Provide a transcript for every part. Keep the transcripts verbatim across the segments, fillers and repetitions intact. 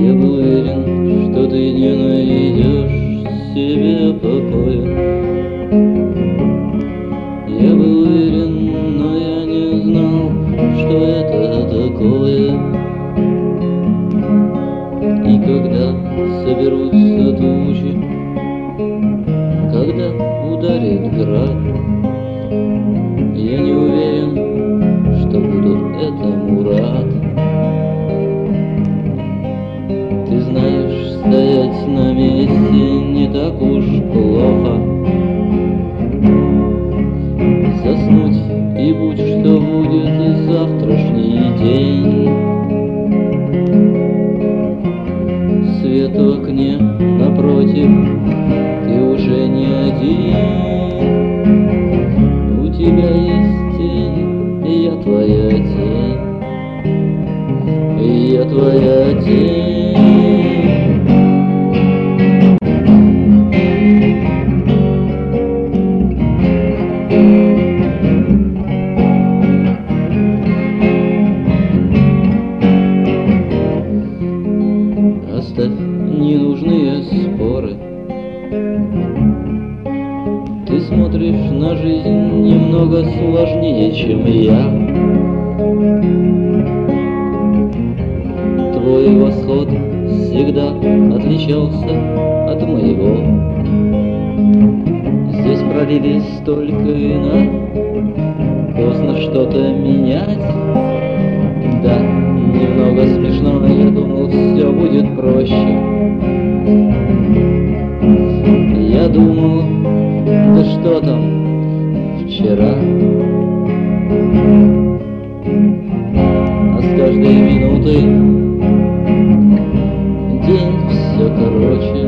Я был уверен, что ты не найдешь себе покоя. Я был уверен, но я не знал, что это такое. И когда соберутся тучи, когда ударит град, я не уверен, что буду этому рад. Ты знаешь, стоять на месте не так уж плохо. Заснуть и будь что будет завтрашний день. Свет в окне напротив, ты уже не один. У тебя есть тень, и я твоя тень, и я твоя тень. Оставь ненужные споры. Ты смотришь на жизнь немного сложнее, чем я. Твой восход всегда отличался от моего. Здесь пролились столько вина, поздно что-то менять. Да, немного смешно, я думал, все будет проще. Я думал, да что там вчера, а с каждой минутой день все короче.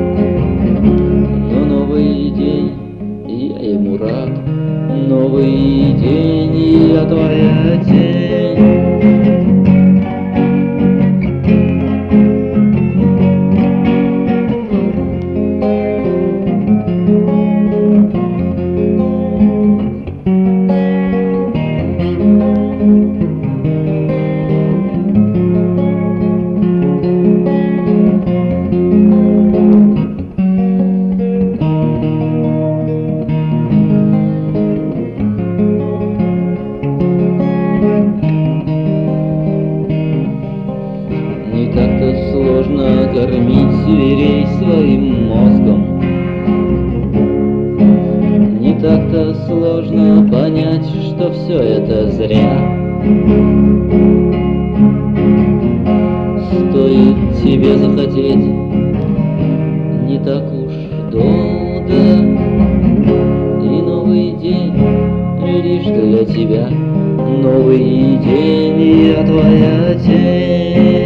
Но новый день, я ему рад. Новый день, я твоя тень. Не так-то сложно кормить зверей своим мозгом. Не так-то сложно понять, что все это зря. Стоит тебе захотеть не так уж долго, и новый день лишь для тебя. Новый день, я твоя тень.